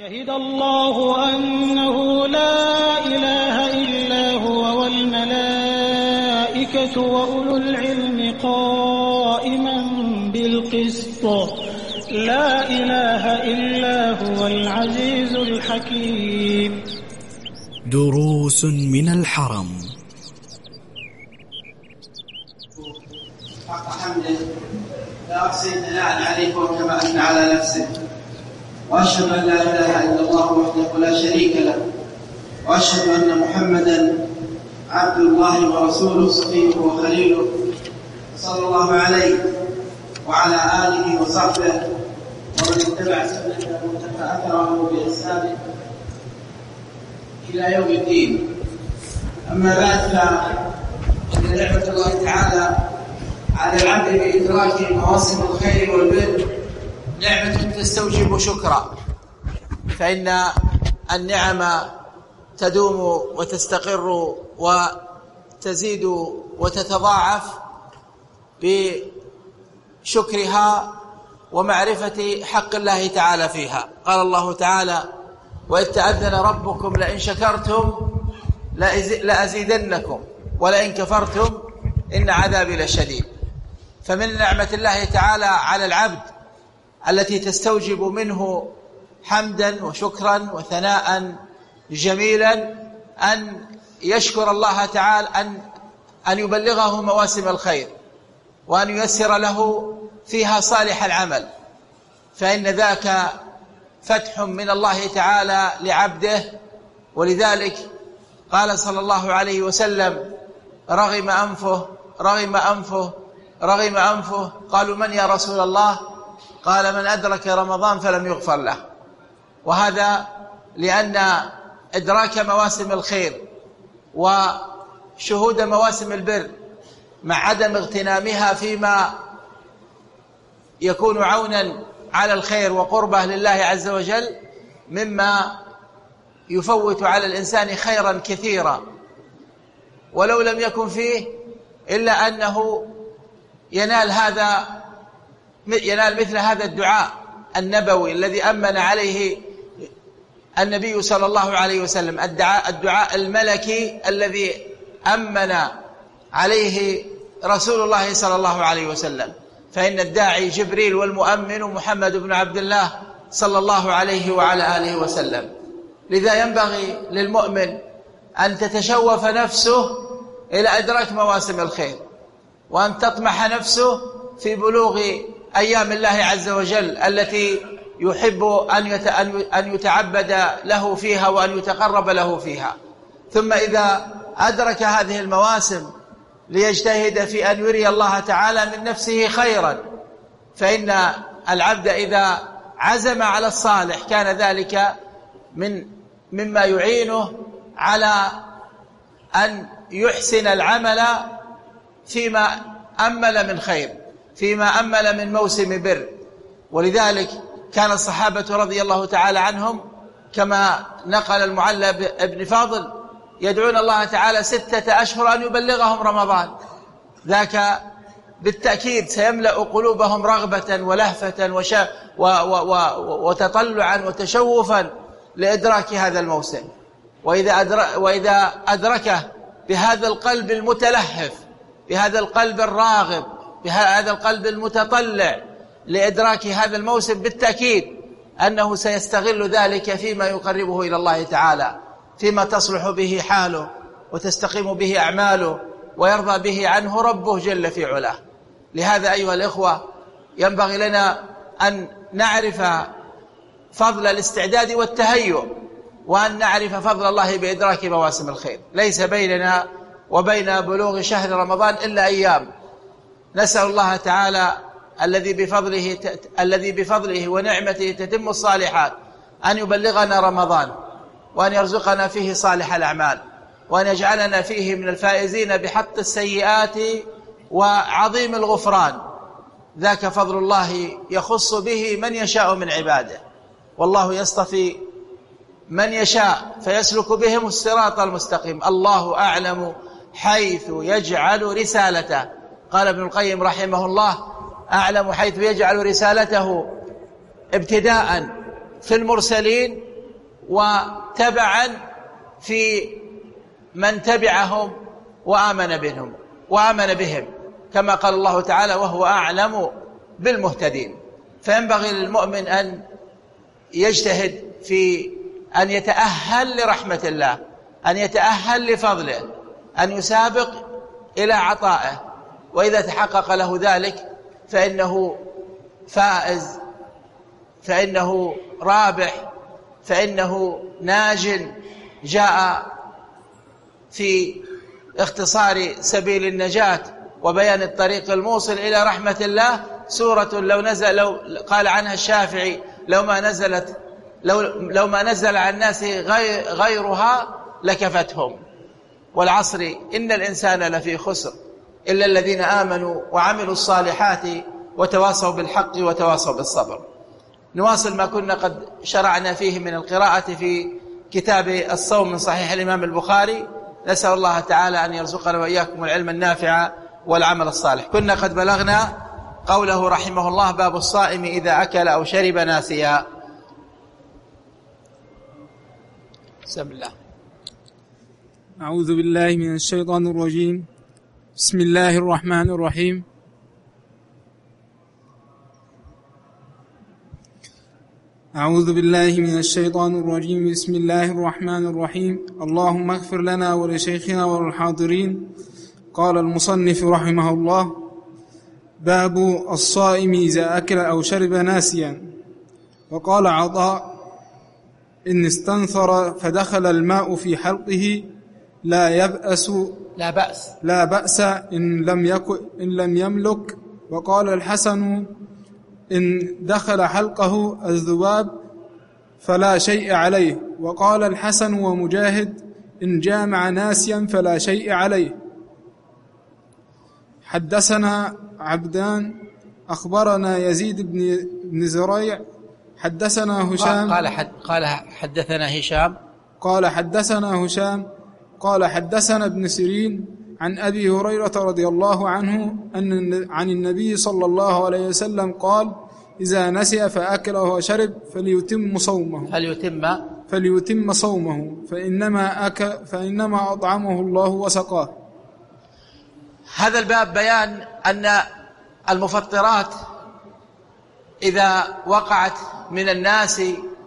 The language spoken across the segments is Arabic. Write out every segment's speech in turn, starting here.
شهد الله أنه لا إله إلا هو والملائكة وأولو العلم قائما بالقسط لا إله إلا هو العزيز الحكيم. دروس من الحرم. حق حمده لا أحصي ثناء عليه كما أثنى على نفسه، وأشهد أن لا إله إلا الله وحده لا شريك له، وأشهد أن محمدا عبد الله ورسوله صفيه وخليله، صلى الله عليه وعلى آله وصحبه ومن اتبع سنته واتبع أثره بإحسان إلى يوم الدين. أما بعد، فإن نعمة الله تعالى على العبد بإدراك مواسم الخير والبر نعمة تستوجب شكرا، فإن النعم تدوم وتستقر وتزيد وتتضاعف بشكرها ومعرفة حق الله تعالى فيها. قال الله تعالى: وإذ تأذن ربكم لئن شكرتم لأزيدنكم ولئن كفرتم إن عذابي لشديد. فمن نعمة الله تعالى على العبد التي تستوجب منه حمدا وشكرا وثناء جميلا أن يشكر الله تعالى، أن يبلغه مواسم الخير وأن ييسر له فيها صالح العمل، فإن ذاك فتح من الله تعالى لعبده. ولذلك قال صلى الله عليه وسلم: رغم أنفه رغم أنفه رغم أنفه. قالوا: من يا رسول الله؟ قال: من أدرك رمضان فلم يغفر له. وهذا لأن إدراك مواسم الخير وشهود مواسم البر مع عدم اغتنامها فيما يكون عونا على الخير وقربه لله عز وجل مما يفوت على الإنسان خيرا كثيرا، ولو لم يكن فيه إلا أنه ينال مثل هذا الدعاء النبوي الذي أمن عليه النبي صلى الله عليه وسلم، الدعاء الملكي الذي أمن عليه رسول الله صلى الله عليه وسلم. فإن الداعي جبريل والمؤمن محمد بن عبد الله صلى الله عليه وعلى آله وسلم. لذا ينبغي للمؤمن أن تتشوف نفسه إلى إدراك مواسم الخير، وأن تطمح نفسه في بلوغ أيام الله عز وجل التي يحب أن يتعبد له فيها وأن يتقرب له فيها. ثم إذا أدرك هذه المواسم ليجتهد في أن يري الله تعالى من نفسه خيرا، فإن العبد إذا عزم على الصالح كان ذلك مما يعينه على أن يحسن العمل فيما أمل من خير، فيما أمل من موسم بر. ولذلك كان الصحابة رضي الله تعالى عنهم كما نقل المعلى بن فاضل يدعون الله تعالى 6 أشهر أن يبلغهم رمضان. ذاك بالتأكيد سيملأ قلوبهم رغبة ولهفة وتطلعا وتشوفا لإدراك هذا الموسم. وإذا أدركه بهذا القلب المتلهف، بهذا القلب الراغب، بهذا القلب المتطلع لإدراك هذا الموسم، بالتأكيد أنه سيستغل ذلك فيما يقربه إلى الله تعالى، فيما تصلح به حاله وتستقيم به أعماله ويرضى به عنه ربه جل في علاه. لهذا أيها الإخوة ينبغي لنا أن نعرف فضل الاستعداد والتهيؤ، وأن نعرف فضل الله بإدراك مواسم الخير. ليس بيننا وبين بلوغ شهر رمضان إلا أيام. نسأل الله تعالى الذي بفضله ونعمته تتم الصالحات أن يبلغنا رمضان، وأن يرزقنا فيه صالح الأعمال، وأن يجعلنا فيه من الفائزين بحط السيئات وعظيم الغفران. ذاك فضل الله يخص به من يشاء من عباده، والله يصطفي من يشاء فيسلك بهم الصراط المستقيم. الله أعلم حيث يجعل رسالته. قال ابن القيم رحمه الله: أعلم حيث يجعل رسالته ابتداء في المرسلين وتبعا في من تبعهم وآمن بهم كما قال الله تعالى: وهو أعلم بالمهتدين. فينبغي للمؤمن أن يجتهد في أن يتأهل لرحمة الله، أن يتأهل لفضله، أن يسابق إلى عطائه، وإذا تحقق له ذلك فإنه فائز، فإنه رابح، فإنه ناج. جاء في اختصار سبيل النجاة وبيان الطريق الموصل إلى رحمة الله سورة لو قال عنها الشافعي: لو ما نزل عن الناس غيرها لكفتهم. والعصر إن الإنسان لفي خسر إلا الذين آمنوا وعملوا الصالحات وتواصوا بالحق وتواصوا بالصبر. نواصل ما كنا قد شرعنا فيه من القراءة في كتاب الصوم من صحيح الإمام البخاري. نسأل الله تعالى أن يرزقنا وإياكم العلم النافع والعمل الصالح. كنا قد بلغنا قوله رحمه الله: باب الصائم إذا أكل أو شرب ناسيا. بسم الله. أعوذ بالله من الشيطان الرجيم. بسم الله الرحمن الرحيم. أعوذ بالله من الشيطان الرجيم. بسم الله الرحمن الرحيم. اللهم اغفر لنا ولشيخنا وللحاضرين. قال المصنف رحمه الله: باب الصائم إذا أكل أو شرب ناسيا. وقال عطاء: إن استنثر فدخل الماء في حلقه لا بأس إن لم يملك. وقال الحسن: إن دخل حلقه الذباب فلا شيء عليه. وقال الحسن ومجاهد: إن جامع ناسيا فلا شيء عليه. حدثنا عبدان أخبرنا يزيد بن زريع حدثنا هشام قال حدثنا هشام قال حدثنا ابن سيرين عن أبي هريرة رضي الله عنه عن النبي صلى الله عليه وسلم قال: إذا نسي فأكل وشرب فليتم صومه فإنما أطعمه الله وسقاه. هذا الباب بيان أن المفطرات إذا وقعت من الناس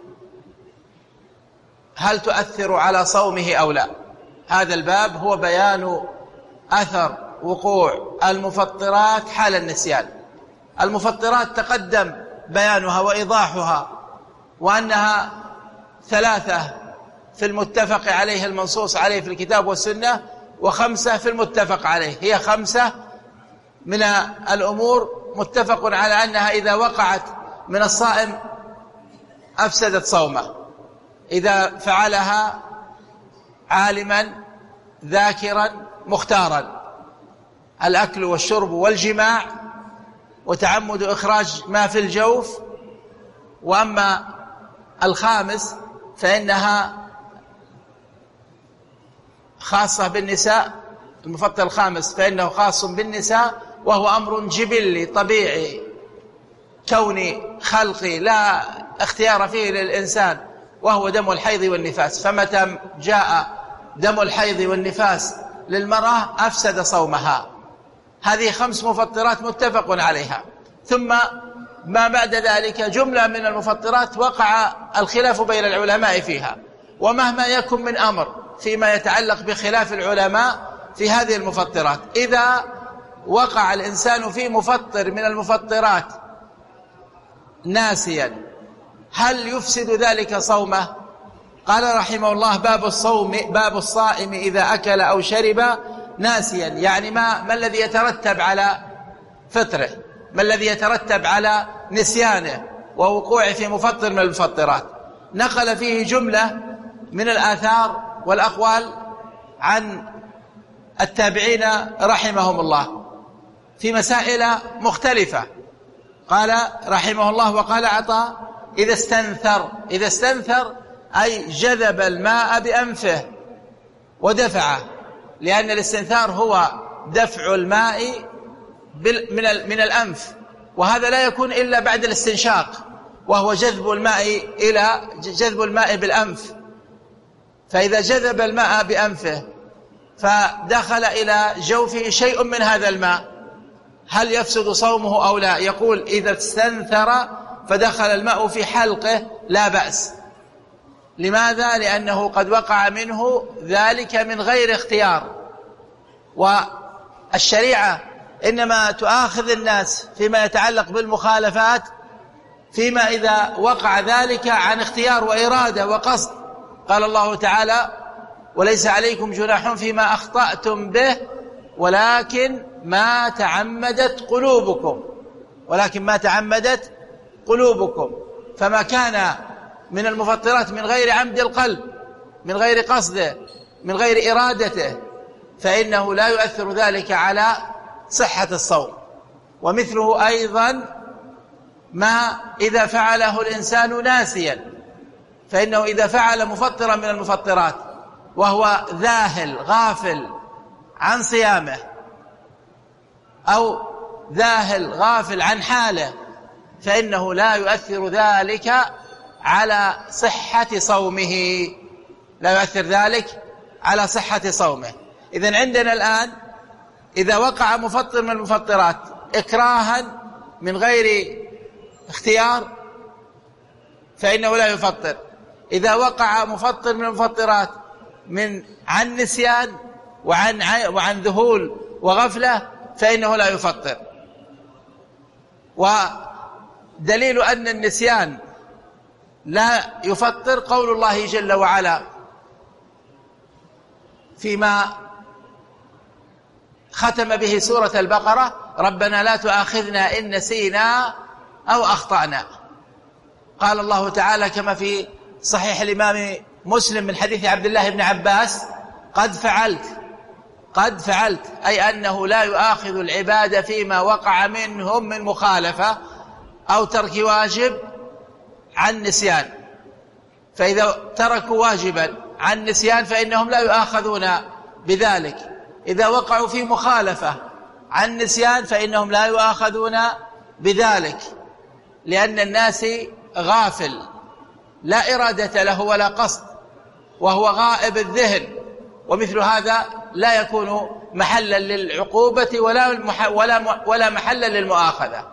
هل تؤثر على صومه أو لا. هذا الباب هو بيان أثر وقوع المفطرات حال النسيان. المفطرات تقدم بيانها وإيضاحها، وأنها 3 في المتفق عليه المنصوص عليه في الكتاب والسنة، و5 في المتفق عليه. هي 5 من الأمور متفق على أنها إذا وقعت من الصائم أفسدت صومه: إذا فعلها عالما ذاكرا مختارا: الأكل والشرب والجماع، وتعمد إخراج ما في الجوف. وأما الخامس فإنها خاصة بالنساء. المفطر الخامس فإنه خاص بالنساء، وهو أمر جبلي طبيعي كوني خلقي لا اختيار فيه للإنسان، وهو دم الحيض والنفاس. فمتى جاء دم الحيض والنفاس للمرأة أفسد صومها. هذه 5 مفطرات متفق عليها. ثم ما بعد ذلك جملة من المفطرات وقع الخلاف بين العلماء فيها، ومهما يكن من أمر فيما يتعلق بخلاف العلماء في هذه المفطرات، إذا وقع الإنسان في مفطر من المفطرات ناسيا هل يفسد ذلك صومه؟ قال رحمه الله: باب الصائم إذا أكل أو شرب ناسيا، يعني ما الذي يترتب على فطره، ما الذي يترتب على نسيانه ووقوعه في مفطر من المفطرات. نقل فيه جملة من الآثار والأقوال عن التابعين رحمهم الله في مسائل مختلفة. قال رحمه الله: وقال عطاء: إذا استنثر أي جذب الماء بأنفه ودفعه، لأن الاستنثار هو دفع الماء من الأنف، وهذا لا يكون إلا بعد الاستنشاق، وهو جذب الماء بالأنف. فإذا جذب الماء بأنفه فدخل إلى جوفه شيء من هذا الماء هل يفسد صومه أو لا؟ يقول إذا استنثر فدخل الماء في حلقه لا بأس. لماذا؟ لأنه قد وقع منه ذلك من غير اختيار. والشريعة إنما تؤاخذ الناس فيما يتعلق بالمخالفات فيما إذا وقع ذلك عن اختيار وإرادة وقصد. قال الله تعالى: وليس عليكم جناح فيما أخطأتم به ولكن ما تعمدت قلوبكم. فما كان من المفطرات من غير عمد القلب، من غير قصده، من غير إرادته، فإنه لا يؤثر ذلك على صحة الصوم. ومثله أيضا ما إذا فعله الإنسان ناسيا، فإنه إذا فعل مفطرا من المفطرات وهو ذاهل غافل عن صيامه أو ذاهل غافل عن حاله فإنه لا يؤثر ذلك على صحة صومه، إذن عندنا الآن إذا وقع مفطر من المفطرات إكراها من غير اختيار فإنه لا يفطر. إذا وقع مفطر من المفطرات عن نسيان وعن ذهول وغفلة فإنه لا يفطر. ودليل أن النسيان لا يفطر قول الله جل وعلا فيما ختم به سورة البقرة: ربنا لا تؤاخذنا إن نسينا أو أخطأنا. قال الله تعالى كما في صحيح الإمام مسلم من حديث عبد الله بن عباس: قد فعلت، أي أنه لا يؤاخذ العباد فيما وقع منهم من مخالفة أو ترك واجب عن نسيان. فإذا تركوا واجبا عن نسيان فإنهم لا يؤاخذون بذلك. إذا وقعوا في مخالفة عن نسيان فإنهم لا يؤاخذون بذلك، لأن الناس غافل لا إرادة له ولا قصد، وهو غائب الذهن، ومثل هذا لا يكون محلا للعقوبة ولا محلا للمؤاخذة.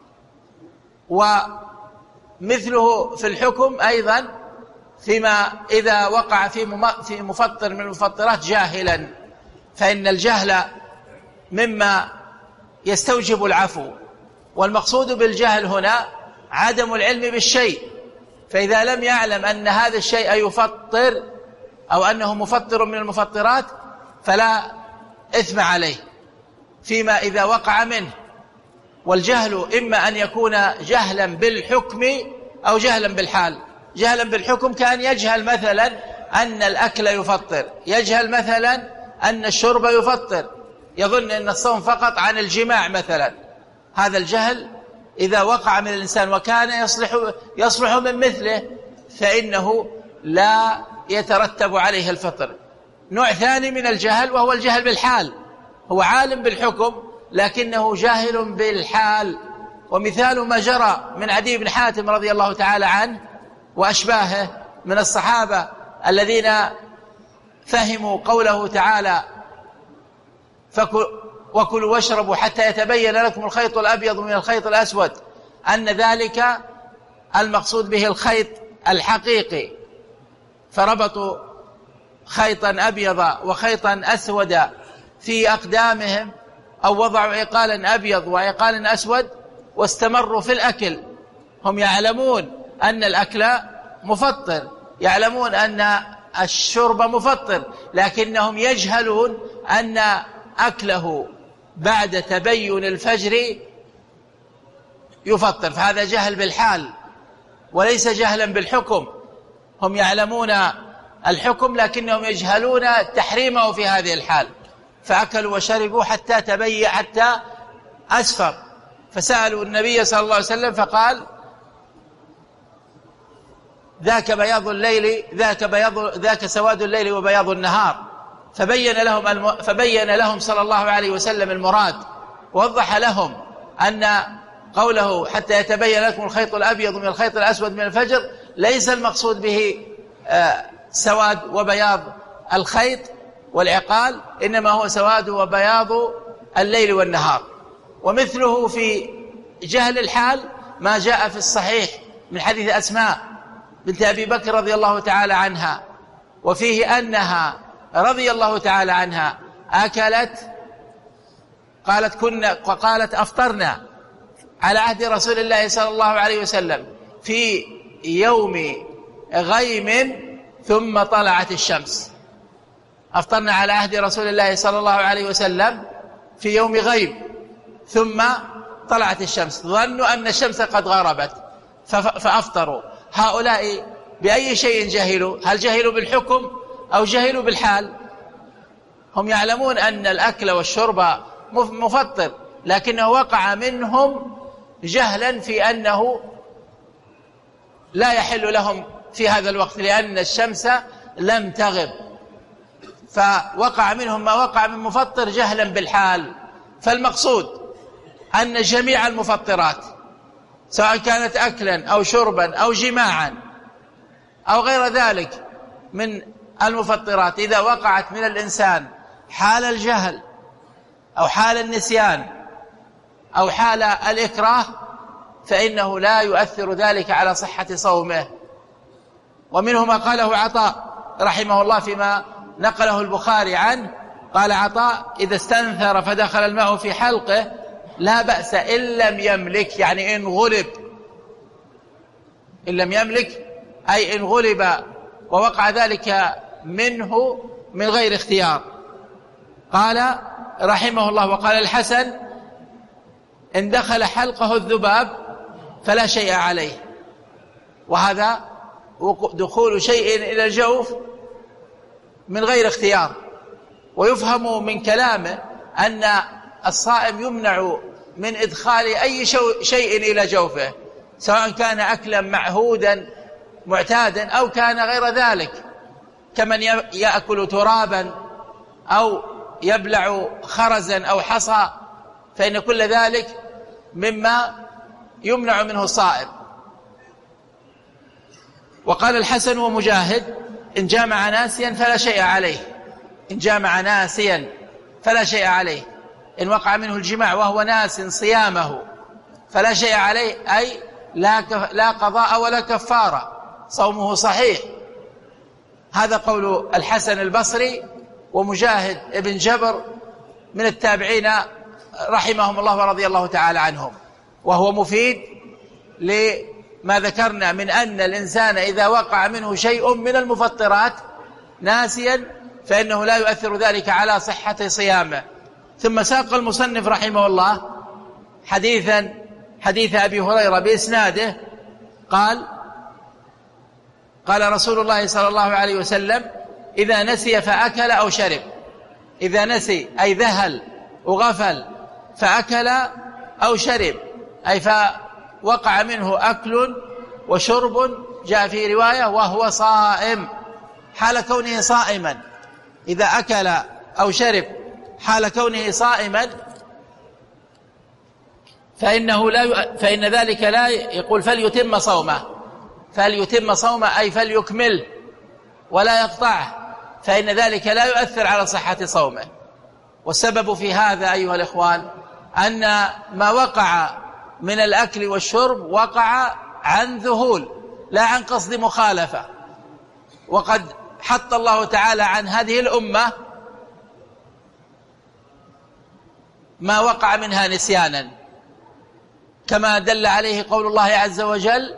ومثله في الحكم أيضا فيما إذا وقع في مفطر من المفطرات جاهلا، فإن الجهل مما يستوجب العفو، والمقصود بالجهل هنا عدم العلم بالشيء. فإذا لم يعلم أن هذا الشيء يفطر أو أنه مفطر من المفطرات فلا إثم عليه فيما إذا وقع منه. والجهل إما أن يكون جهلا بالحكم أو جهلا بالحال. جهلا بالحكم كان يجهل مثلا أن الأكل يفطر، يجهل مثلا أن الشرب يفطر، يظن أن الصوم فقط عن الجماع مثلا. هذا الجهل إذا وقع من الإنسان وكان يصلح من مثله فإنه لا يترتب عليه الفطر. نوع ثاني من الجهل وهو الجهل بالحال، هو عالم بالحكم لكنه جاهل بالحال. ومثال ما جرى من عدي بن حاتم رضي الله تعالى عنه وأشباهه من الصحابة الذين فهموا قوله تعالى: وكلوا واشربوا حتى يتبين لكم الخيط الأبيض من الخيط الأسود، أن ذلك المقصود به الخيط الحقيقي، فربطوا خيطا أبيض وخيطا أسود في أقدامهم أو وضعوا عقالا أبيض وعقالا أسود واستمروا في الأكل. هم يعلمون أن الأكل مفطر، يعلمون أن الشرب مفطر، لكنهم يجهلون أن أكله بعد تبين الفجر يفطر. فهذا جهل بالحال وليس جهلا بالحكم. هم يعلمون الحكم لكنهم يجهلون تحريمه في هذه الحال، فأكلوا وشربوا حتى أسفر. فسألوا النبي صلى الله عليه وسلم فقال: ذاك سواد الليل وبياض النهار. فبين لهم صلى الله عليه وسلم المراد، ووضح لهم أن قوله حتى يتبين لكم الخيط الأبيض من الخيط الأسود من الفجر ليس المقصود به سواد وبياض الخيط والعقال، إنما هو سواد وبياض الليل والنهار. ومثله في جهل الحال ما جاء في الصحيح من حديث أسماء بنت أبي بكر رضي الله تعالى عنها، وفيه أنها رضي الله تعالى عنها أكلت، قالت أفطرنا على عهد رسول الله صلى الله عليه وسلم في يوم غيم ثم طلعت الشمس. أفطرنا على عهد رسول الله صلى الله عليه وسلم في يوم غيم ثم طلعت الشمس، ظنوا أن الشمس قد غربت فأفطروا. هؤلاء بأي شيء جهلوا؟ هل جهلوا بالحكم أو جهلوا بالحال؟ هم يعلمون أن الأكل والشرب مفطر، لكنه وقع منهم جهلا في أنه لا يحل لهم في هذا الوقت لأن الشمس لم تغب، فوقع منهم ما وقع من مفطر جهلا بالحال. فالمقصود أن جميع المفطرات سواء كانت أكلا أو شربا أو جماعا أو غير ذلك من المفطرات، إذا وقعت من الإنسان حال الجهل أو حال النسيان أو حال الإكراه فإنه لا يؤثر ذلك على صحة صومه. ومنه ما قاله عطاء رحمه الله فيما نقله البخاري عنه، قال عطاء: إذا استنثر فدخل الماء في حلقه لا بأس إن لم يملك، يعني إن غلب، إن لم يملك أي إن غلب ووقع ذلك منه من غير اختيار. قال رحمه الله: وقال الحسن: إن دخل حلقه الذباب فلا شيء عليه. وهذا دخول شيء إلى الجوف من غير اختيار. ويفهم من كلامه أن الصائم يمنع من إدخال أي شيء إلى جوفه، سواء كان أكلا معهودا معتادا أو كان غير ذلك، كمن يأكل ترابا أو يبلع خرزا أو حصى، فإن كل ذلك مما يمنع منه الصائم. وقال الحسن ومجاهد: إن جامع ناسيا فلا شيء عليه. إن جامع ناسيا فلا شيء عليه، إن وقع منه الجماع وهو ناس صيامه فلا شيء عليه، أي لا قضاء ولا كفارة، صومه صحيح. هذا قول الحسن البصري ومجاهد ابن جبر من التابعين رحمهم الله ورضي الله تعالى عنهم، وهو مفيد لما ذكرنا من أن الإنسان إذا وقع منه شيء من المفطرات ناسيا فإنه لا يؤثر ذلك على صحة صيامه. ثم ساق المصنف رحمه الله حديث أبي هريرة بإسناده قال رسول الله صلى الله عليه وسلم: إذا نسي فأكل أو شرب. إذا نسي أي ذهل وغفل، فأكل أو شرب أي فوقع منه أكل وشرب، جاء في رواية وهو صائم، حال كونه صائما. إذا أكل أو شرب حال كونه صائما فإن ذلك لا يقول فليتم صومه. فليتم صومه أي فليكمل ولا يقطعه، فإن ذلك لا يؤثر على صحة صومه. والسبب في هذا أيها الإخوان أن ما وقع من الأكل والشرب وقع عن ذهول لا عن قصد مخالفة. وقد حط الله تعالى عن هذه الأمة ما وقع منها نسيانا، كما دل عليه قول الله عز وجل: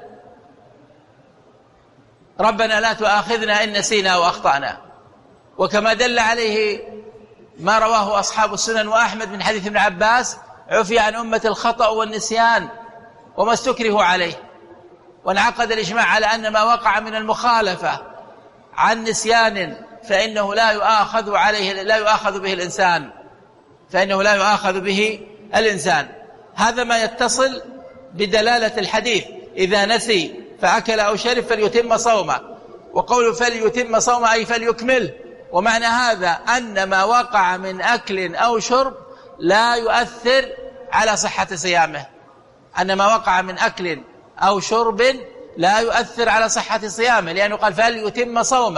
ربنا لا تؤاخذنا إن نسينا وأخطأنا. وكما دل عليه ما رواه أصحاب السنن وأحمد من حديث ابن عباس: عفي عن أمة الخطأ والنسيان وما استكرهوا عليه. وانعقد الإجماع على أن ما وقع من المخالفة عن نسيان فإنه لا يؤاخذ به الإنسان، فإنه لا يؤاخذ به الإنسان. هذا ما يتصل بدلالة الحديث: إذا نسي فأكل أو شرب فليتم صومه. وقول فليتم صومه أي فليكمل. ومعنى هذا أن ما وقع من أكل أو شرب لا يؤثر على صحة صيامه، أن ما وقع من أكل أو شرب لا يؤثر على صحة صيامه، لأنه قال فليتم صومه،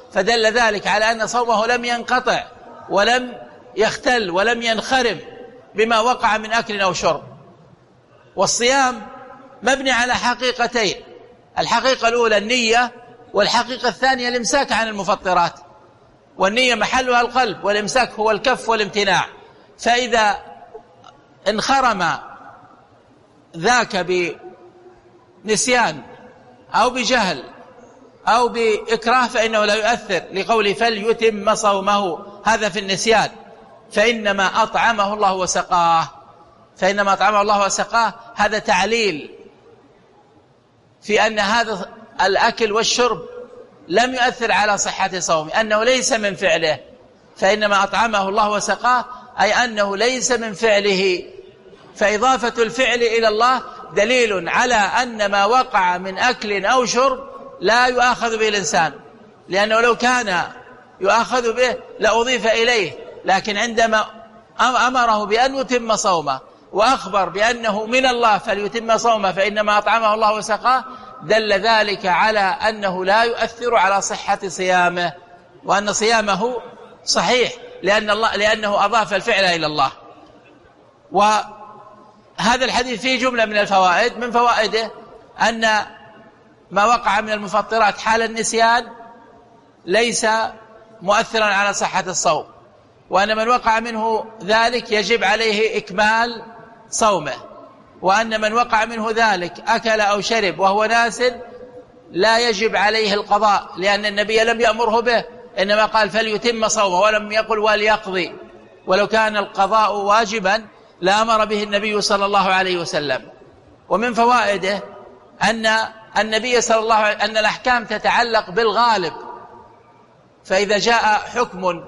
فدل ذلك على أن صومه لم ينقطع ولم يختل ولم ينخرم بما وقع من أكل أو شرب. والصيام مبني على حقيقتين: الحقيقة الأولى النية، والحقيقة الثانية الإمساك عن المفطرات. والنية محلها القلب، والإمساك هو الكف والامتناع. فإذا انخرم ذاك بنسيان أو بجهل أو بإكراه فإنه لا يؤثر، لقوله فليتم صومه، هذا في النسيان. فإنما أطعمه الله وسقاه، فإنما أطعمه الله وسقاه هذا تعليل في أن هذا الأكل والشرب لم يؤثر على صحة صومه، أنه ليس من فعله. فإنما أطعمه الله وسقاه أي أنه ليس من فعله. فإضافة الفعل إلى الله دليل على أن ما وقع من أكل أو شرب لا يؤاخذ به الإنسان، لأنه لو كان يؤاخذ به لأضيف إليه. لكن عندما أمره بأن يتم صومه وأخبر بأنه من الله فليتم صومه فإنما أطعمه الله وسقاه، دل ذلك على أنه لا يؤثر على صحة صيامه، وأن صيامه صحيح لأنه أضاف الفعل إلى الله. وهذا الحديث فيه جملة من الفوائد. من فوائده أن ما وقع من المفطرات حال النسيان ليس مؤثرا على صحة الصوم، وأن من وقع منه ذلك يجب عليه إكمال صومه، وأن من وقع منه ذلك أكل أو شرب وهو ناس لا يجب عليه القضاء، لأن النبي لم يأمره به، إنما قال فليتم صومه ولم يقل وليقضي. ولو كان القضاء واجبا لأمر به النبي صلى الله عليه وسلم. ومن فوائده أن النبي صلى الله عليه وسلم أن الأحكام تتعلق بالغالب، فإذا جاء حكم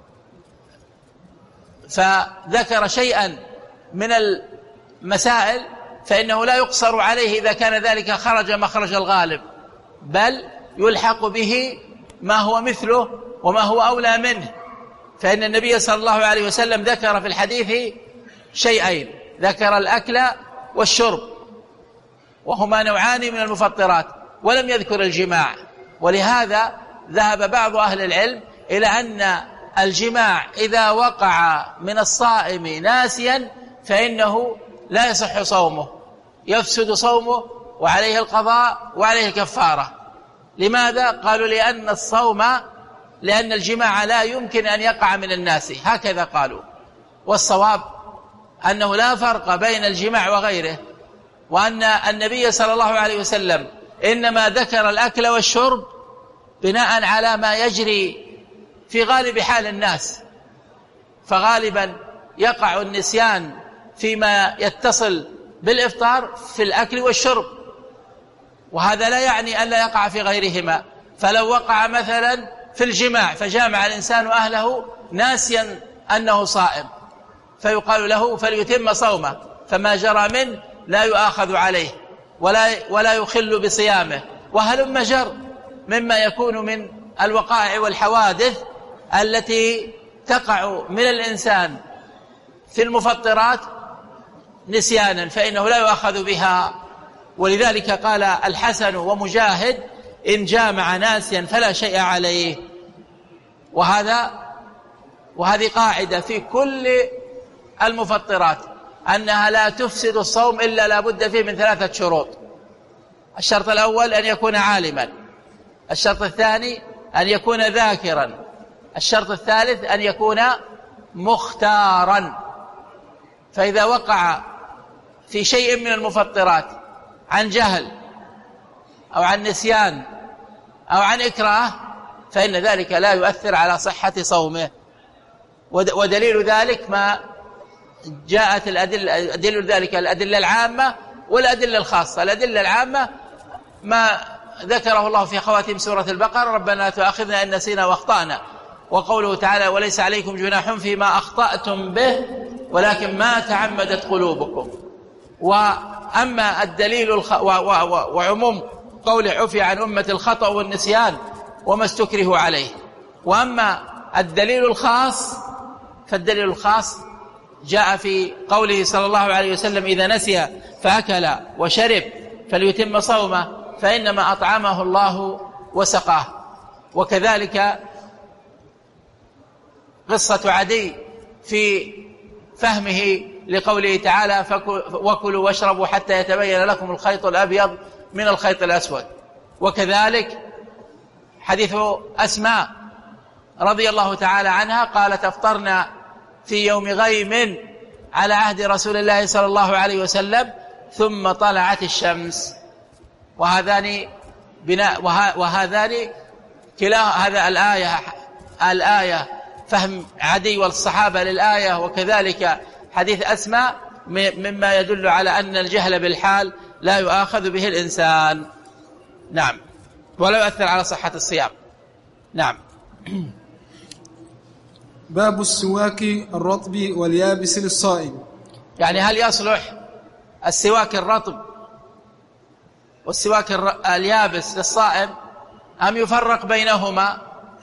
فذكر شيئا من المسائل فإنه لا يقصر عليه إذا كان ذلك خرج مخرج الغالب، بل يلحق به ما هو مثله وما هو أولى منه. فإن النبي صلى الله عليه وسلم ذكر في الحديث شيئين: ذكر الأكل والشرب وهما نوعان من المفطرات، ولم يذكر الجماع. ولهذا ذهب بعض أهل العلم إلى أن الجماع إذا وقع من الصائم ناسيا فإنه لا يصح صومه، يفسد صومه وعليه القضاء وعليه الكفارة. لماذا؟ قالوا لأن الجماع لا يمكن أن يقع من الناس، هكذا قالوا. والصواب أنه لا فرق بين الجماع وغيره، وأن النبي صلى الله عليه وسلم إنما ذكر الأكل والشرب بناء على ما يجري في غالب حال الناس، فغالبا يقع النسيان فيما يتصل بالإفطار في الأكل والشرب، وهذا لا يعني أن لا يقع في غيرهما. فلو وقع مثلا في الجماع فجامع الإنسان أهله ناسيا أنه صائم فيقال له فليتم صومه، فما جرى منه لا يؤاخذ عليه ولا يخل بصيامه. وهلم جر مما يكون من الوقائع والحوادث التي تقع من الإنسان في المفطرات نسيانا فإنه لا يؤاخذ بها. ولذلك قال الحسن ومجاهد: إن جامع ناسيا فلا شيء عليه. وهذه قاعدة في كل المفطرات، أنها لا تفسد الصوم إلا لا بد فيه من 3 شروط. الشرط الأول أن يكون عالما، الشرط الثاني أن يكون ذاكرا، الشرط الثالث أن يكون مختارا. فإذا وقع في شيء من المفطرات عن جهل أو عن نسيان أو عن إكراه فإن ذلك لا يؤثر على صحة صومه. ودليل ذلك ما جاءت الأدلة العامة والأدلة الخاصة. الأدلة العامة ما ذكره الله في خواتيم سورة البقرة: ربنا لا تؤاخذنا إن نسينا واخطأنا، وقوله تعالى: وليس عليكم جناح فيما أخطأتم به ولكن ما تعمدت قلوبكم. وأما الدليل وعموم قوله: عفي عن أمة الخطأ والنسيان وما استكرهوا عليه. وأما الدليل الخاص فالدليل الخاص جاء في قوله صلى الله عليه وسلم: إذا نسي فأكل وشرب فليتم صومه فإنما أطعمه الله وسقاه. وكذلك قصة عدي في فهمه لقوله تعالى وكلوا واشربوا حتى يتبين لكم الخيط الأبيض من الخيط الأسود. وكذلك حديث أسماء رضي الله تعالى عنها قالت أفطرنا في يوم غيم على عهد رسول الله صلى الله عليه وسلم ثم طلعت الشمس. وهذان كلا هذا الآية فهم عدي والصحابة للآية، وكذلك حديث أسماء مما يدل على أن الجهل بالحال لا يؤاخذ به الإنسان. نعم، ولا يؤثر على صحة الصيام. نعم. باب السواك الرطب واليابس للصائم. يعني هل يصلح السواك الرطب والسواك اليابس للصائم أم يفرق بينهما،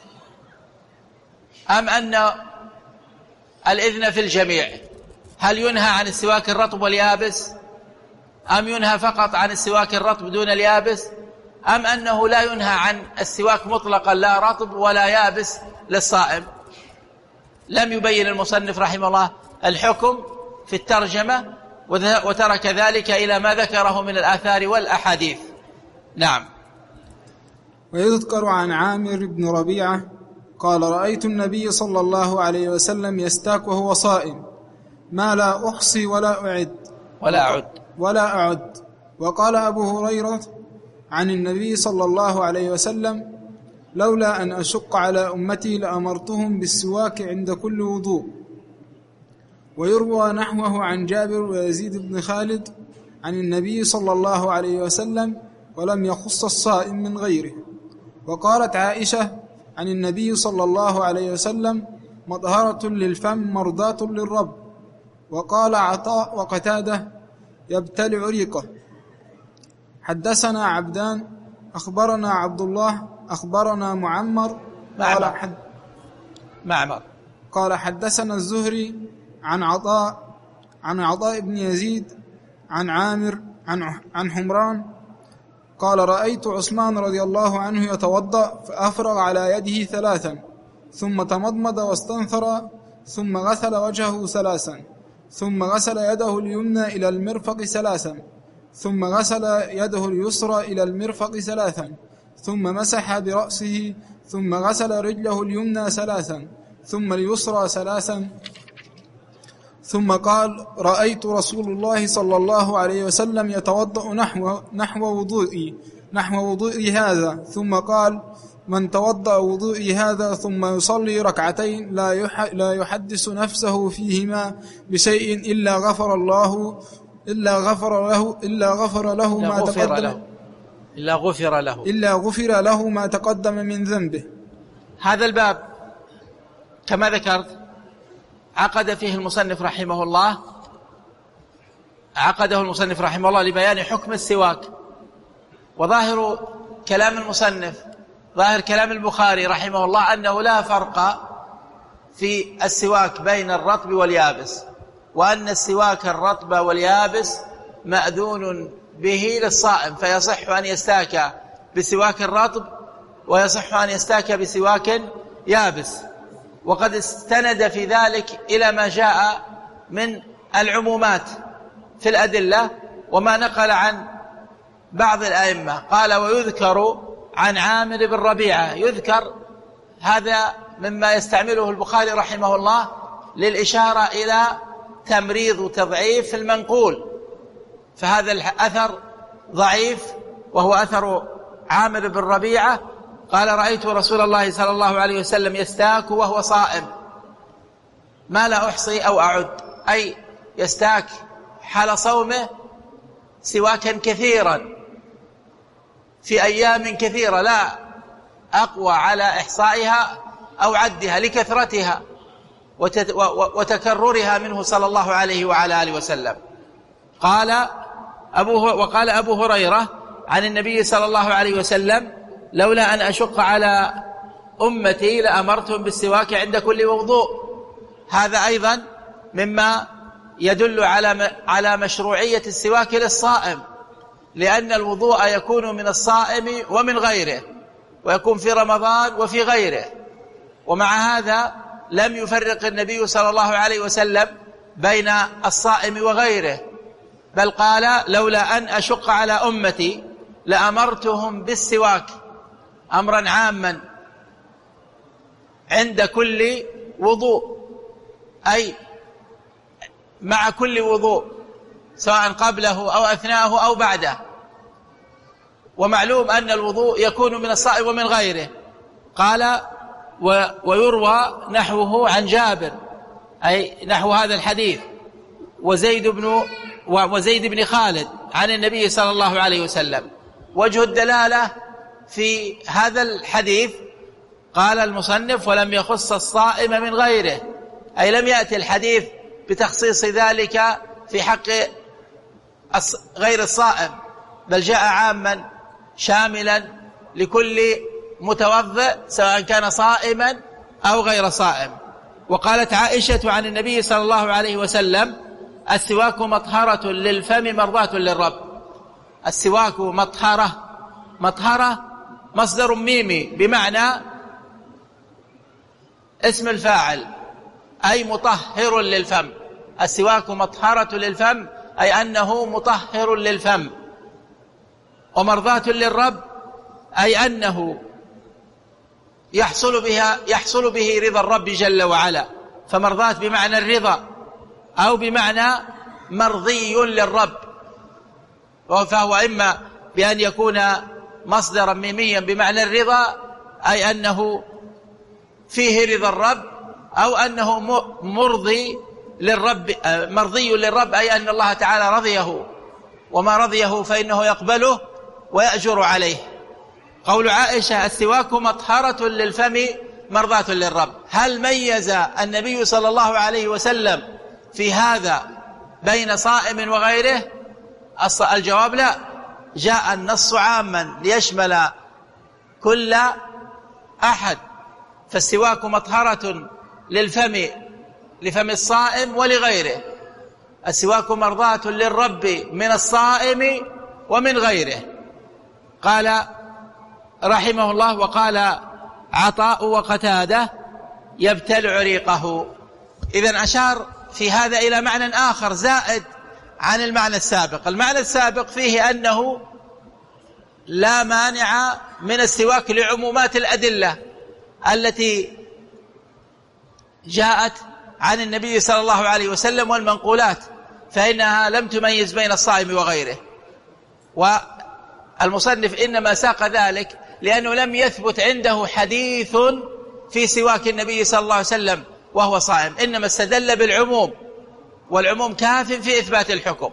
أم أن الإذن في الجميع؟ هل ينهى عن السواك الرطب واليابس أم ينهى فقط عن السواك الرطب دون اليابس، أم أنه لا ينهى عن السواك مطلقا لا رطب ولا يابس للصائم؟ لم يبين المصنف رحمه الله الحكم في الترجمة وترك ذلك إلى ما ذكره من الآثار والأحاديث. نعم. ويذكر عن عامر بن ربيعة قال رأيت النبي صلى الله عليه وسلم يستاك وهو صائم ما لا أحصي ولا أعد. وقال أبو هريرة عن النبي صلى الله عليه وسلم لولا أن أشق على أمتي لأمرتهم بالسواك عند كل وضوء. ويروى نحوه عن جابر ويزيد بن خالد عن النبي صلى الله عليه وسلم ولم يخص الصائم من غيره. وقالت عائشة عن النبي صلى الله عليه وسلم مطهرة للفم مرضاة للرب. وقال عطاء وقتادة يبتلع ريقه. حدثنا عبدان أخبرنا عبد الله أخبرنا معمر قال حدثنا الزهري عن عطاء بن يزيد عن عامر عن حمران قال رأيت عثمان رضي الله عنه يتوضأ فأفرغ على يده 3 ثم تمضمض واستنثر ثم غسل وجهه 3 ثم غسل يده اليمنى إلى المرفق 3 ثم غسل يده اليسرى إلى المرفق 3 ثم مسح برأسه ثم غسل رجله اليمنى 3 ثم اليسرى 3 ثم قال رأيت رسول الله صلى الله عليه وسلم يتوضأ نحو وضوئي هذا ثم قال من توضأ وضوئي هذا ثم يصلي 2 لا يحدث نفسه فيهما بشيء إلا غفر له ما تقدم من ذنبه. هذا الباب كما ذكرت عقده المصنف رحمه الله لبيان حكم السواك. وظاهر كلام المصنف ظاهر كلام البخاري رحمه الله أنه لا فرق في السواك بين الرطب واليابس، وأن السواك الرطب واليابس مأذون به للصائم، فيصح أن يستاك بسواك الرطب ويصح أن يستاك بسواك يابس. وقد استند في ذلك إلى ما جاء من العمومات في الأدلة وما نقل عن بعض الأئمة. قال ويذكر عن عامر بن ربيعة، يذكر هذا مما يستعمله البخاري رحمه الله للإشارة إلى تمريض وتضعيف المنقول، فهذا الأثر ضعيف وهو أثر عامر بن ربيعة. قال رأيت رسول الله صلى الله عليه وسلم يستاك وهو صائم ما لا أحصي أو أعد، أي يستاك حال صومه سواكا كثيرا في أيام كثيرة لا أقوى على إحصائها أو عدها لكثرتها وتكررها منه صلى الله عليه وعلى آله وسلم. وقال أبو هريرة عن النبي صلى الله عليه وسلم لولا أن أشق على أمتي لأمرتهم بالسواك عند كل وضوء. هذا أيضا مما يدل على مشروعية السواك للصائم، لأن الوضوء يكون من الصائم ومن غيره، ويكون في رمضان وفي غيره. ومع هذا لم يفرق النبي صلى الله عليه وسلم بين الصائم وغيره، بل قال: لولا أن أشق على أمتي لأمرتهم بالسواك أمرا عاما عند كل وضوء، أي مع كل وضوء، سواء قبله أو أثناءه أو بعده. ومعلوم أن الوضوء يكون من الصائم ومن غيره. قال: ويروى نحوه عن جابر، أي نحو هذا الحديث، وزيد بن خالد عن النبي صلى الله عليه وسلم. وجه الدلالة في هذا الحديث، قال المصنف: ولم يخص الصائم من غيره، أي لم يأتي الحديث بتخصيص ذلك في حق غير الصائم، بل جاء عاما شاملا لكل متوضئ سواء كان صائما أو غير صائم. وقالت عائشة عن النبي صلى الله عليه وسلم: السواك مطهرة للفم مرضاة للرب. السواك مطهرة مصدر ميمي بمعنى اسم الفاعل، أي مطهر للفم. السواك مطهرة للفم أي أنه مطهر للفم. ومرضاة للرب أي أنه يحصل به رضا الرب جل وعلا. فمرضاة بمعنى الرضا أو بمعنى مرضي للرب، فهو إما بأن يكون مصدرا ميميا بمعنى الرضا أي أنه فيه رضا الرب، أو أنه مرضي للرب أي أن الله تعالى رضيه، وما رضيه فإنه يقبله ويأجر عليه. قول عائشة: السواك مطهرة للفم مرضاة للرب، هل ميز النبي صلى الله عليه وسلم في هذا بين صائم وغيره؟ الجواب: لا، جاء النص عاما ليشمل كل أحد. فالسواك مطهرة لفم الصائم ولغيره. السواك مرضاة للرب من الصائم ومن غيره. قال رحمه الله: وقال عطاء وقتادة: يبتلع ريقه. إذن أشار في هذا إلى معنى آخر زائد عن المعنى السابق. المعنى السابق فيه أنه لا مانع من السواك لعمومات الأدلة التي جاءت عن النبي صلى الله عليه وسلم والمنقولات، فإنها لم تميز بين الصائم وغيره. والمصنف إنما ساق ذلك لأنه لم يثبت عنده حديث في سواك النبي صلى الله عليه وسلم وهو صائم، إنما استدل بالعموم، والعموم كاف في إثبات الحكم.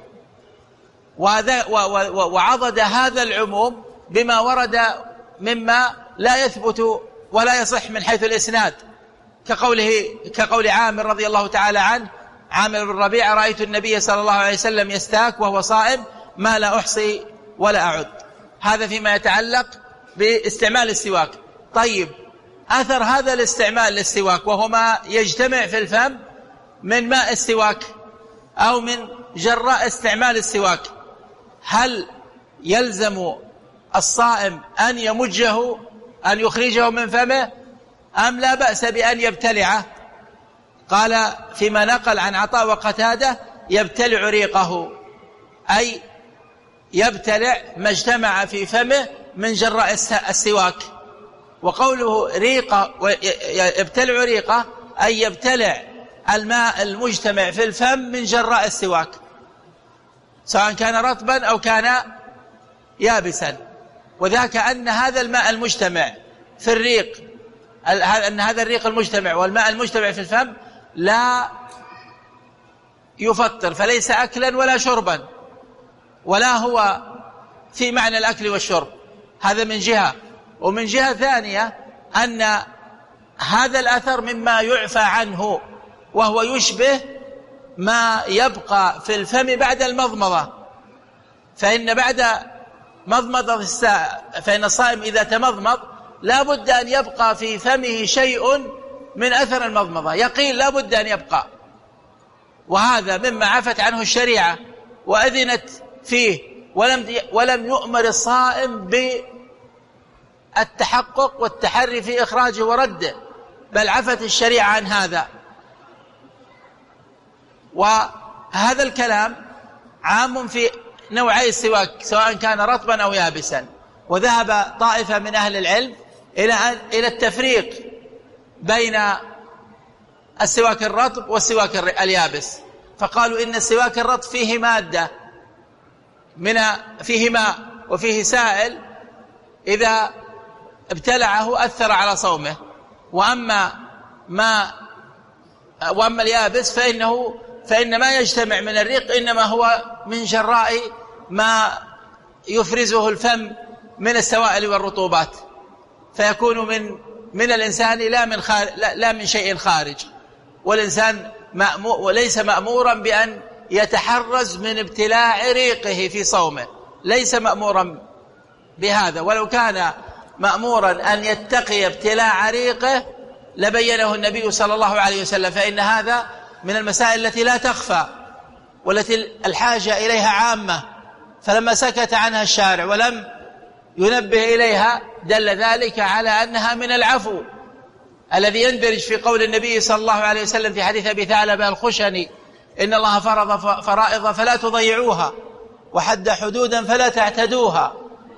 وعضد هذا العموم بما ورد مما لا يثبت ولا يصح من حيث الإسناد، كقول عامر رضي الله تعالى عنه، عامر بن ربيعة: رأيت النبي صلى الله عليه وسلم يستاك وهو صائم ما لا أحصي ولا أعد. هذا فيما يتعلق باستعمال السواك. طيب، أثر هذا الاستعمال للسواك وهو ما يجتمع في الفم من ماء السواك أو من جراء استعمال السواك، هل يلزم الصائم أن يمجه، أن يخرجه من فمه، أم لا بأس بأن يبتلعه؟ قال فيما نقل عن عطاء وقتادة: يبتلع ريقه، أي يبتلع ما اجتمع في فمه من جراء السواك. وقوله ريقه يبتلع ريقه أي يبتلع الماء المجتمع في الفم من جراء السواك، سواء كان رطبا أو كان يابسا. وذاك أن هذا الماء المجتمع في الريق، أن هذا الريق المجتمع والماء المجتمع في الفم لا يفطر، فليس أكلا ولا شربا، ولا هو في معنى الأكل والشرب. هذا من جهة. ومن جهة ثانية أن هذا الأثر مما يعفى عنه، وهو يشبه ما يبقى في الفم بعد المضمضة. فإن بعد مضمضة فإن الصائم إذا تمضمض لا بد أن يبقى في فمه شيء من أثر المضمضة، يقين لا بد أن يبقى. وهذا مما عفت عنه الشريعة وأذنت فيه، ولم يؤمر الصائم التحقق والتحري في إخراجه ورده، بل عفت الشريعة عن هذا. وهذا الكلام عام في نوعي السواك سواء كان رطبا أو يابسا. وذهب طائفة من أهل العلم إلى التفريق بين السواك الرطب والسواك اليابس، فقالوا إن السواك الرطب فيه مادة فيه ماء وفيه سائل إذا ابتلعه أثر على صومه، وأما اليابس فإن ما يجتمع من الريق إنما هو من جراء ما يفرزه الفم من السوائل والرطوبات، فيكون من الإنسان لا من شيء خارج. والإنسان وليس مأمورا بأن يتحرز من ابتلاع ريقه في صومه، ليس مأمورا بهذا. ولو كان مأمورا أن يتقي ابتلاع ريقه لبينه النبي صلى الله عليه وسلم، فإن هذا من المسائل التي لا تخفى والتي الحاجة إليها عامة، فلما سكت عنها الشارع ولم ينبه إليها دل ذلك على أنها من العفو الذي يندرج في قول النبي صلى الله عليه وسلم في حديث أبي ثعلبة الخشني: إن الله فرض فرائض فلا تضيعوها وحد حدودا فلا تعتدوها.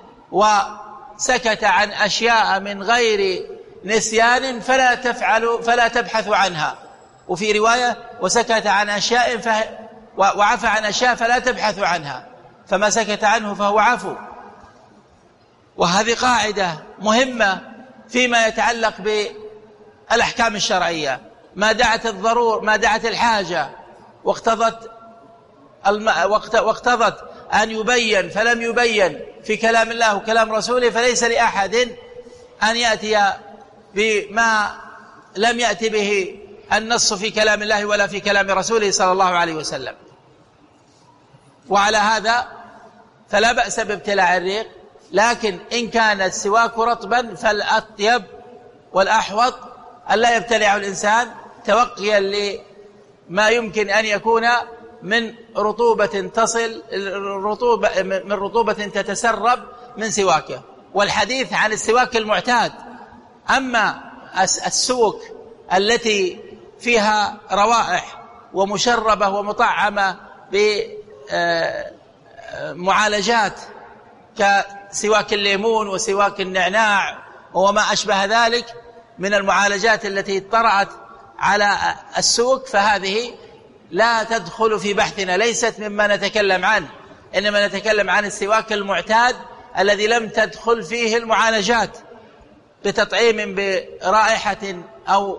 وسكت عن أشياء من غير نسيان فلا تبحثوا عنها. وفي رواية: وسكت عن أشياء وعفى عن أشياء فلا تبحثوا عنها، فما سكت عنه فهو عفو. وهذه قاعدة مهمة فيما يتعلق بالأحكام الشرعية، ما دعت الحاجة واقتضت أن يبين فلم يبين في كلام الله وكلام رسوله، فليس لأحد أن يأتي بما لم يأتي به النص في كلام الله ولا في كلام رسوله صلى الله عليه وسلم. وعلى هذا فلا بأس بابتلاع الريق، لكن إن كان السواك رطبا فالأطيب والأحوط ألا يبتلع الإنسان توقيا لما يمكن أن يكون من رطوبة تتسرب من سواكه. والحديث عن السواك المعتاد. أما السوك التي فيها روائح ومشربة ومطعمة بمعالجات كسواك الليمون وسواك النعناع وما أشبه ذلك من المعالجات التي طرأت على السوك، فهذه لا تدخل في بحثنا، ليست مما نتكلم عنه، إنما نتكلم عن السواك المعتاد الذي لم تدخل فيه المعالجات بتطعيم برائحة أو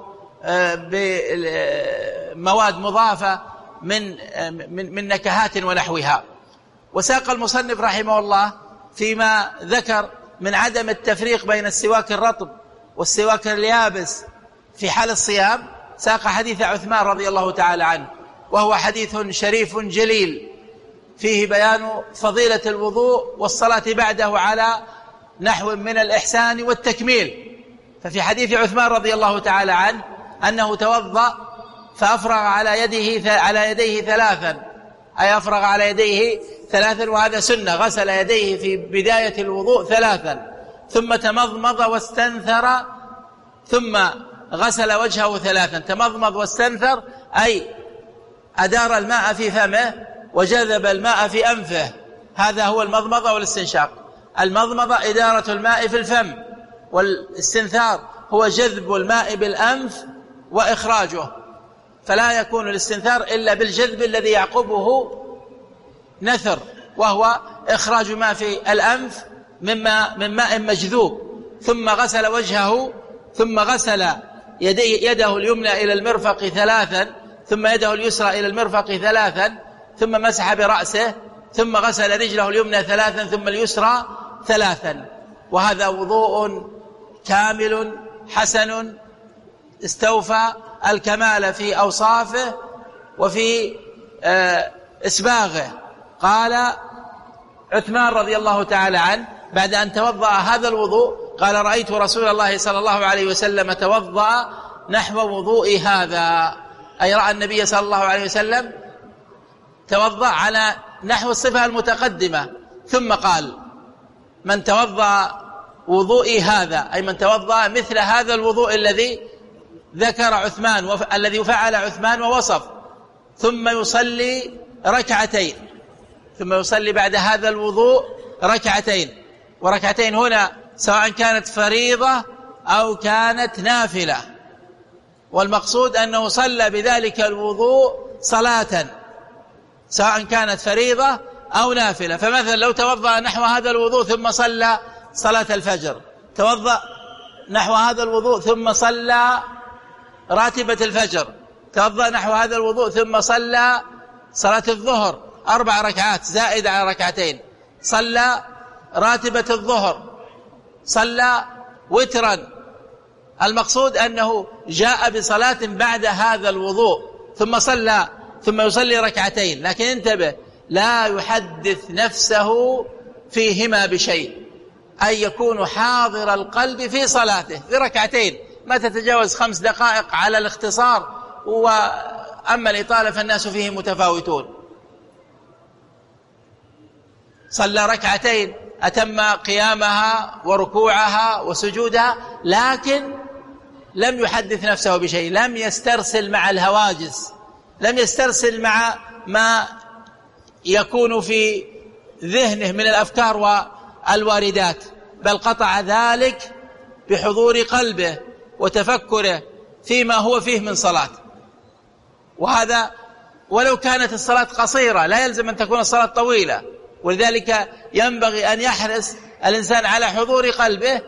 بمواد مضافة من نكهات ونحوها. وساق المصنف رحمه الله فيما ذكر من عدم التفريق بين السواك الرطب والسواك اليابس في حال الصيام، ساق حديث عثمان رضي الله تعالى عنه، وهو حديث شريف جليل فيه بيان فضيلة الوضوء والصلاة بعده على نحو من الإحسان والتكميل. ففي حديث عثمان رضي الله تعالى عنه أنه توضأ فأفرغ على يديه ثلاثا، أي أفرغ على يديه ثلاثا، وهذا سنة، غسل يديه في بداية الوضوء ثلاثا، ثم تمضمض واستنثر، ثم غسل وجهه ثلاثا. تمضمض واستنثر أي أدار الماء في فمه وجذب الماء في أنفه، هذا هو المضمضة والاستنشاق. المضمضة إدارة الماء في الفم، والاستنثار هو جذب الماء بالأنف وإخراجه، فلا يكون الاستنثار إلا بالجذب الذي يعقبه نثر، وهو إخراج ما في الأنف من ماء مجذوب. ثم غسل وجهه، ثم غسل يده اليمنى إلى المرفق ثلاثا، ثم يده اليسرى إلى المرفق ثلاثا، ثم مسح برأسه، ثم غسل رجله اليمنى ثلاثا ثم اليسرى ثلاثا. وهذا وضوء كامل حسن استوفى الكمال في أوصافه وفي إسباغه. قال عثمان رضي الله تعالى عنه بعد أن توضأ هذا الوضوء قال: رأيت رسول الله صلى الله عليه وسلم توضأ نحو وضوء هذا، أي رأى النبي صلى الله عليه وسلم توضأ على نحو الصفة المتقدمة. ثم قال: من توضأ وضوئي هذا، أي من توضأ مثل هذا الوضوء الذي ذكر عثمان الذي فعل عثمان ووصف، ثم يصلي ركعتين، ثم يصلي بعد هذا الوضوء ركعتين، وركعتين هنا سواء كانت فريضة أو كانت نافلة، والمقصود أنه صلى بذلك الوضوء صلاة سواء كانت فريضة أو نافلة. فمثلا لو توضأ نحو هذا الوضوء ثم صلى صلاة الفجر، توضأ نحو هذا الوضوء ثم صلى راتبة الفجر، توضأ نحو هذا الوضوء ثم صلى صلاة الظهر 4 ركعات زائد على ركعتين، صلى راتبة الظهر، صلى وترا. المقصود أنه جاء بصلاة بعد هذا الوضوء ثم يصلي ركعتين، لكن انتبه لا يحدث نفسه فيهما بشيء، أي يكون حاضر القلب في صلاته في ركعتين ما تتجاوز 5 دقائق على الاختصار، وأما الإطالة فالناس فيه متفاوتون. صلى ركعتين أتم قيامها وركوعها وسجودها، لكن لم يحدث نفسه بشيء، لم يسترسل مع الهواجس، لم يسترسل مع ما يكون في ذهنه من الأفكار والواردات، بل قطع ذلك بحضور قلبه وتفكره فيما هو فيه من صلاة. وهذا ولو كانت الصلاة قصيرة، لا يلزم أن تكون الصلاة طويلة، ولذلك ينبغي أن يحرص الإنسان على حضور قلبه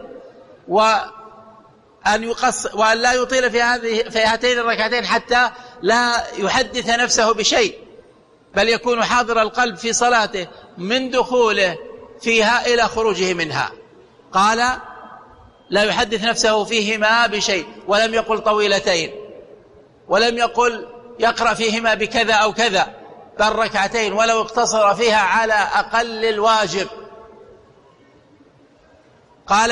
وأن لا يطيل في هاتين الركعتين حتى لا يحدث نفسه بشيء، بل يكون حاضر القلب في صلاته من دخوله فيها إلى خروجه منها. قال لا يحدث نفسه فيهما بشيء، ولم يقل طويلتين، ولم يقل يقرأ فيهما بكذا أو كذا، بل ركعتين ولو اقتصر فيها على أقل الواجب. قال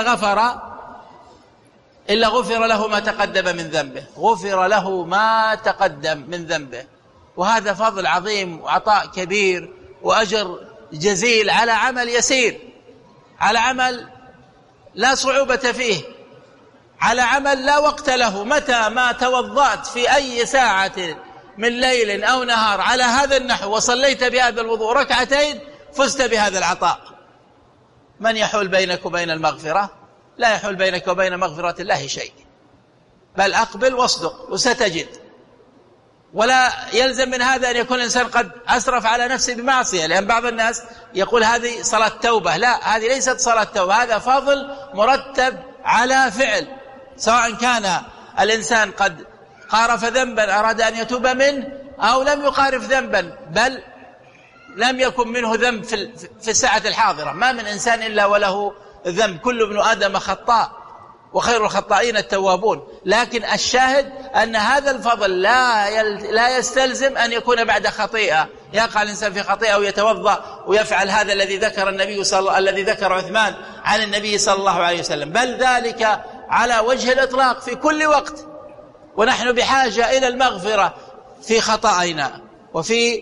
إلا غفر له ما تقدم من ذنبه، غفر له ما تقدم من ذنبه. وهذا فضل عظيم وعطاء كبير وأجر جزيل على عمل يسير، على عمل لا صعوبة فيه، على عمل لا وقت له. متى ما توضأت في أي ساعة من ليل أو نهار على هذا النحو وصليت بهذا الوضوء ركعتين فزت بهذا العطاء. من يحول بينك وبين المغفرة؟ لا يحول بينك وبين مغفرة الله شيء، بل أقبل واصدق وستجد. ولا يلزم من هذا أن يكون الإنسان قد أسرف على نفسه بمعصية، لأن بعض الناس يقول هذه صلاة توبة. لا، هذه ليست صلاة توبة، هذا فضل مرتب على فعل، سواء كان الإنسان قد قارف ذنبا أراد أن يتوب منه أو لم يقارف ذنبا، بل لم يكن منه ذنب في الساعة الحاضرة. ما من إنسان إلا وله ذنب، كل ابن آدم خطاء وخير الخطائين التوابون. لكن الشاهد أن هذا الفضل لا يستلزم أن يكون بعد خطيئة، يقع الإنسان في خطيئة ويتوضأ ويفعل هذا الذي ذكر الذي ذكر عثمان عن النبي صلى الله عليه وسلم، بل ذلك على وجه الإطلاق في كل وقت. ونحن بحاجة إلى المغفرة في خطأنا وفي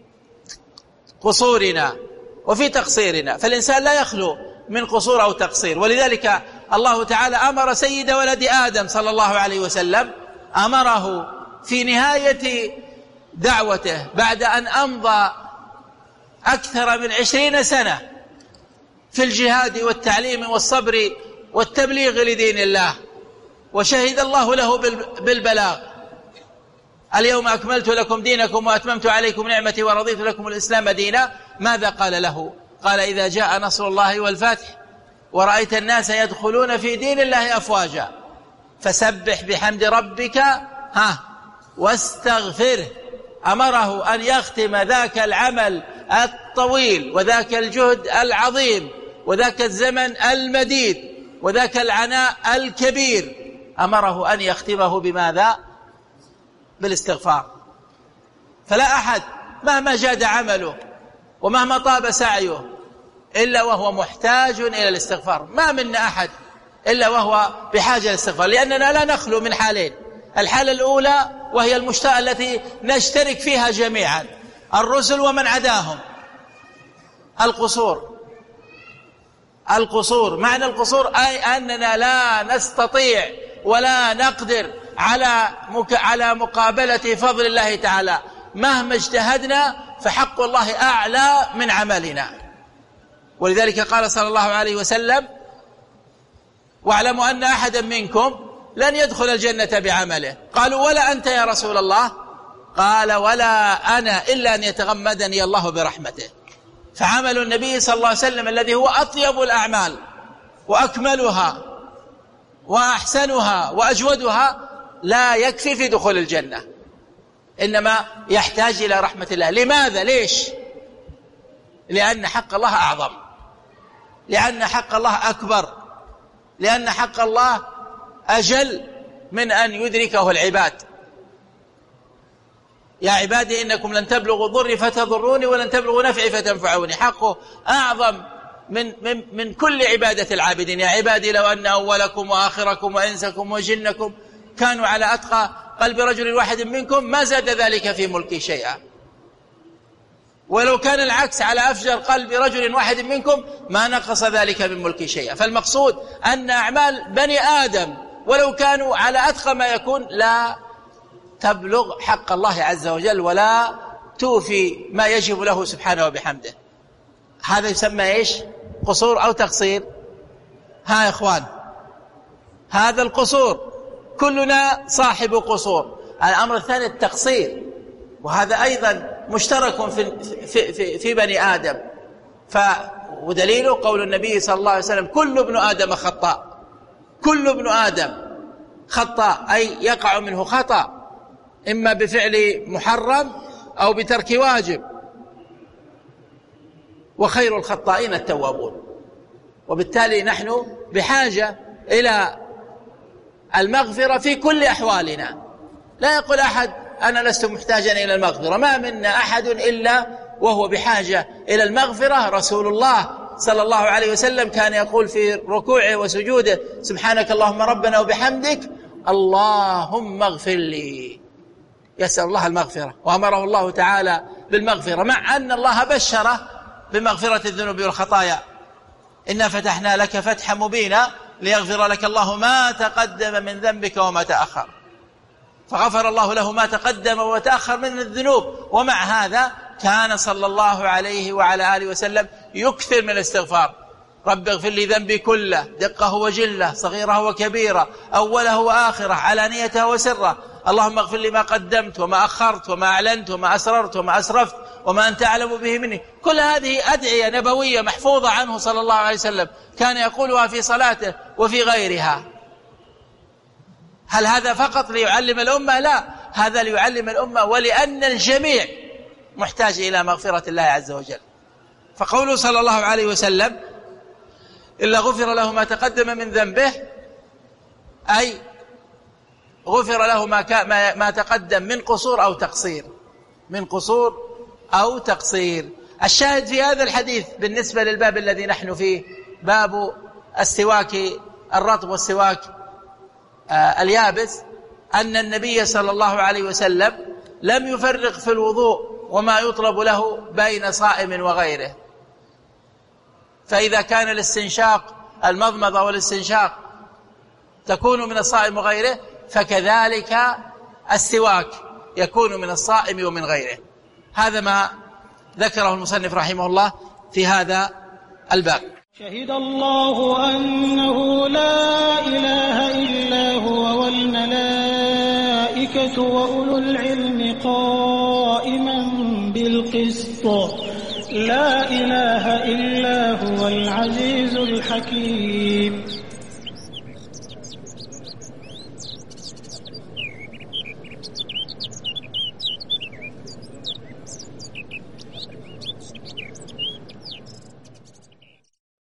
قصورنا وفي تقصيرنا، فالإنسان لا يخلو من قصور أو تقصير. ولذلك الله تعالى أمر سيد ولد آدم صلى الله عليه وسلم، أمره في نهاية دعوته بعد أن أمضى أكثر من 20 سنة في الجهاد والتعليم والصبر والتبليغ لدين الله، وشهد الله له بالبلاغ: اليوم أكملت لكم دينكم وأتممت عليكم نعمتي ورضيت لكم الإسلام دينا. ماذا قال له؟ قال: إذا جاء نصر الله والفتح ورأيت الناس يدخلون في دين الله أفواجا فسبح بحمد ربك واستغفره. أمره أن يختم ذاك العمل الطويل وذاك الجهد العظيم وذاك الزمن المديد وذاك العناء الكبير، أمره أن يختمه بماذا؟ بالاستغفار. فلا أحد مهما جاد عمله ومهما طاب سعيه إلا وهو محتاج إلى الاستغفار. ما منا أحد إلا وهو بحاجة للاستغفار، لأننا لا نخلو من حالين: الحالة الأولى وهي المشتاة التي نشترك فيها جميعا، الرسل ومن عداهم، القصور. القصور. معنى القصور أي أننا لا نستطيع ولا نقدر على مقابلة فضل الله تعالى، مهما اجتهدنا فحق الله أعلى من عملنا. ولذلك قال صلى الله عليه وسلم: واعلموا أن أحدا منكم لن يدخل الجنة بعمله. قالوا: ولا أنت يا رسول الله؟ قال: ولا أنا إلا أن يتغمدني الله برحمته. فعمل النبي صلى الله عليه وسلم الذي هو أطيب الأعمال وأكملها وأحسنها وأجودها لا يكفي في دخول الجنة، إنما يحتاج إلى رحمة الله. لماذا؟ ليش؟ لأن حق الله أعظم، لأن حق الله أكبر، لأن حق الله أجل من أن يدركه العباد. يا عبادي إنكم لن تبلغوا ضري فتضروني ولن تبلغوا نفعي فتنفعوني. حقه أعظم من كل عبادة العابدين. يا عبادي لو أن أولكم وآخركم وإنسكم وجنكم كانوا على أتقى قلب رجل واحد منكم ما زاد ذلك في ملكي شيئا، ولو كان العكس على أفجر قلب رجل واحد منكم ما نقص ذلك من ملكي شيئا. فالمقصود أن أعمال بني آدم ولو كانوا على أتقى ما يكون لا تبلغ حق الله عز وجل ولا توفي ما يجب له سبحانه وبحمده. هذا يسمى إيش؟ قصور أو تقصير؟ ها يا إخوان، هذا القصور، كلنا صاحب قصور. الأمر الثاني التقصير، وهذا أيضا مشترك في بني آدم. ودليله قول النبي صلى الله عليه وسلم: كل ابن آدم خطاء. كل ابن آدم خطاء، أي يقع منه خطأ، إما بفعل محرم أو بترك واجب، وخير الخطائين التوابون. وبالتالي نحن بحاجة إلى المغفرة في كل أحوالنا. لا يقول أحد أنا لست محتاجا إلى المغفرة، ما منا أحد إلا وهو بحاجة إلى المغفرة. رسول الله صلى الله عليه وسلم كان يقول في ركوعه وسجوده: سبحانك اللهم ربنا وبحمدك اللهم اغفر لي. يسأل الله المغفرة، وأمره الله تعالى بالمغفرة، مع أن الله بشره بمغفرة الذنوب والخطايا: إنا فتحنا لك فتحا مبينا ليغفر لك الله ما تقدم من ذنبك وما تأخر. فغفر الله له ما تقدم وما تأخر من الذنوب. ومع هذا كان صلى الله عليه وعلى آله وسلم يكثر من الاستغفار: رب اغفر لي ذنبي كله، دقه وجله، صغيره وكبيره، أوله وآخره، علانيته وسره. اللهم اغفر لي ما قدمت وما أخرت وما أعلنت وما أسررت وما أسرفت وما أنت أعلم به مني. كل هذه أدعية نبوية محفوظة عنه صلى الله عليه وسلم، كان يقولها في صلاته وفي غيرها. هل هذا فقط ليعلم الأمة؟ لا، هذا ليعلم الأمة ولأن الجميع محتاج إلى مغفرة الله عز وجل. فقوله صلى الله عليه وسلم: إلا غفر له ما تقدم من ذنبه، أي غفر له ما تقدم من قصور أو تقصير، من قصور أو تقصير. الشاهد في هذا الحديث بالنسبة للباب الذي نحن فيه، باب السواك الرطب والسواك اليابس، أن النبي صلى الله عليه وسلم لم يفرق في الوضوء وما يطلب له بين صائم وغيره. فإذا كان الاستنشاق، المضمضة والاستنشاق تكون من الصائم وغيره، فكذلك السواك يكون من الصائم ومن غيره. هذا ما ذكره المصنف رحمه الله في هذا الباب. شهد الله أنه لا إله إلا هو والملائكة وأولو العلم قائما بالقسط لا إله إلا هو العزيز الحكيم.